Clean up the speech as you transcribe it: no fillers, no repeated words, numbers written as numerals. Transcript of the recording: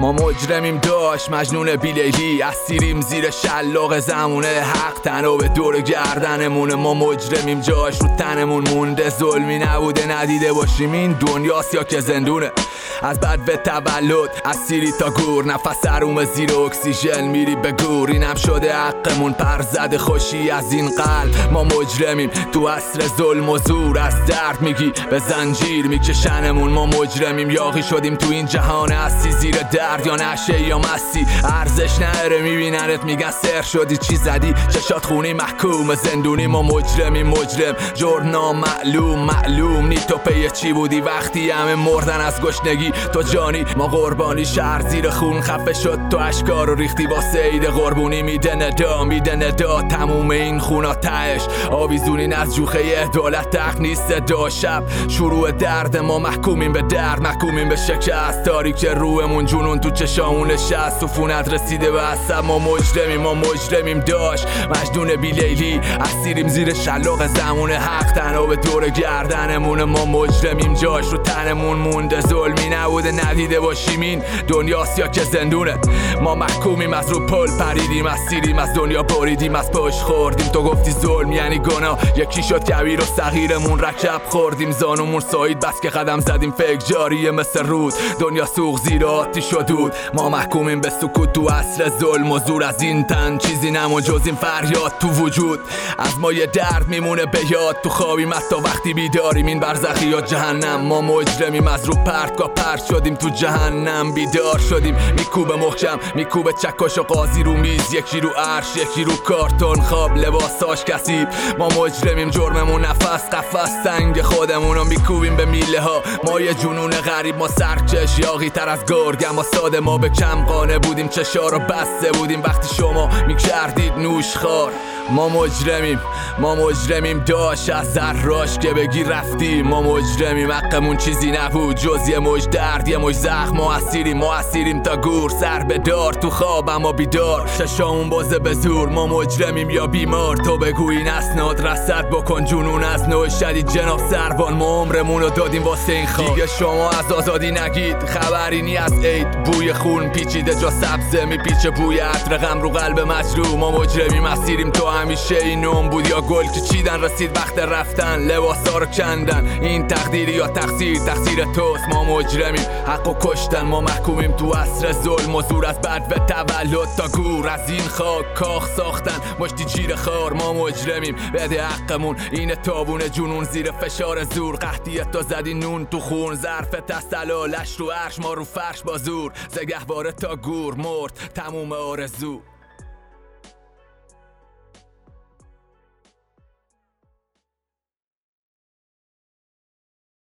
ما مجرمیم داشت مجنون بیلیلی، اسیریم زیر شلاق زمونه حق تنها به دور گردنمونه. ما مجرمیم جاش رو تنمون مونده، ظلمی نبوده ندیده باشیم این دنیاست یا که زندونه. از بد به تولد اسیری تا گور، نفس حروم زیر اکسیژن میری به گور. اینم شده حقمون پر زده خوشی از این قلب. ما مجرمیم تو عصر ظلم و زور، از درد میگی به زنجیر میکشنمون. ما مجرمیم یاغی شدیم تو این جهان هستی، زیر درد یا نشه یا مستی ارزش نره. میبیننت میگن سر شدی چی زدی، چشات خونی محکوم زندونی. ما مجرمیم مجرم جرنا معلوم نی تو پی چی بودی وقتی همه مردن از گشنگی تو جانی. ما قربانی شهر زیر خون خفه شد تو اشکار رو ریختی واسه عید قربونی. میده ندا تموم این خونا تهش آویزونین از جوخه دولت تق نیست دا. شب شروع درد ما محکومیم به درد، محکومیم به شکست. تاریک روحمون جنون تو چشامون نشست، سفونت رسیده به عصب. ما مجرمیم داشت مجنون بیلیلی، اسیریم زیر شلاق زمونه حق تنها به دور گردنمونه. ما مجرمیم جاش رو تنمون مونده، ظلمی نبوده ندیده باشیم این دنیاست یا که زندونه. ما محکومیم از رو پل پریدیم، اسیریم از دنیا بریدیم، از پاش خوردیم. تو گفتی ظلم یعنی گناه، یکی شد کبیر و صغیرمون رکب خوردیم. زانمون سایید بس که قدم زدیم فکر جاریه مثل رود، دنیا سوق زیر آتیش و دود. ما محکومیم به سکوت تو عصر ظلم و زور، از این تن چیزی نمون جز این فریاد تو وجود. از ما یه درد میمونه به یاد تو خوابیم حتی وقتی بیداریم، این برزخی یا جهنم. ما مجرمیم از رو پرت شدیم تو جهنم، بیدار شدیم. میکوبه محکم میکوبه چکش و قاضی رو میز، یکی رو عرش یکی رو کارتون خواب لباساش کثیف. ما مجرمیم جرممون نفس قفس سنگ خودمونو میکوبیم به میله ها. ما یه جنون غریب، ما سرکش یاغی تر از گرگم. ما ساده ما به کم قانه بودیم، چشا رو بسته بودیم وقتی شما میکردید نوش خار. ما مجرمیم داشت از ذراش که بگی رفتیم. ما مجرمیم حقمون چیزی نبود جز یه مش درد یه مش زخم. ما اسیریم تا گور سر به دار تو خواب اما بیدار، چشامون بازه به زور. ما مجرمیم یا بیمار تو بگو این اسناد رصد بکن جنون از نوع شدید جناب سروان. ما عمرمونو دادیم واسه این خواب، دیگه شما از آزادی نگید خبری نی از عید. بوی خون پیچیده جا سبزه میپیچه بوی عطر غم رو قلب مجروح. ما مجرمیم اسیریم تو همیشه این نوم بود یا گل که چیدن رسید وقت رفتن لباسا رو کندن. این تقدیری یا تقصیر توست. ما مجرمیم حقو کشتن. ما محکومیم تو عصر ظلم و زور، از بد به تولد تا گور. از این خاک کاخ ساختن مشتی جیر خار. ما مجرمیم بده حقمون اینه تابون جنون زیر فشار زور. قحطیت تا زدی نون تو خون، ظرف تسلالش رو عرش ما رو فرش با زور. زگهواره تا گور مرد تموم آرزو.